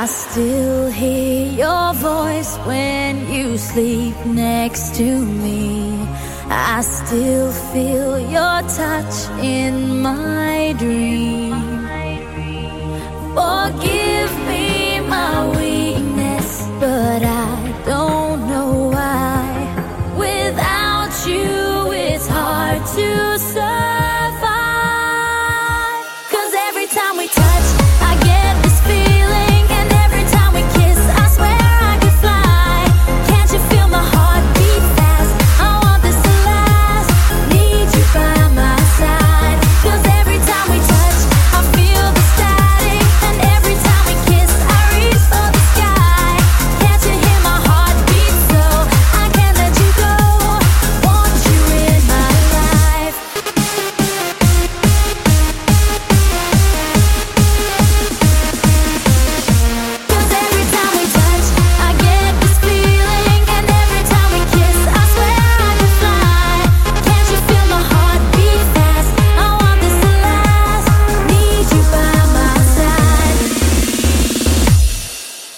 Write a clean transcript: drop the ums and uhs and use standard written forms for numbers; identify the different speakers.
Speaker 1: I still hear your voice when you sleep next to me. I still feel your touch in my dreams.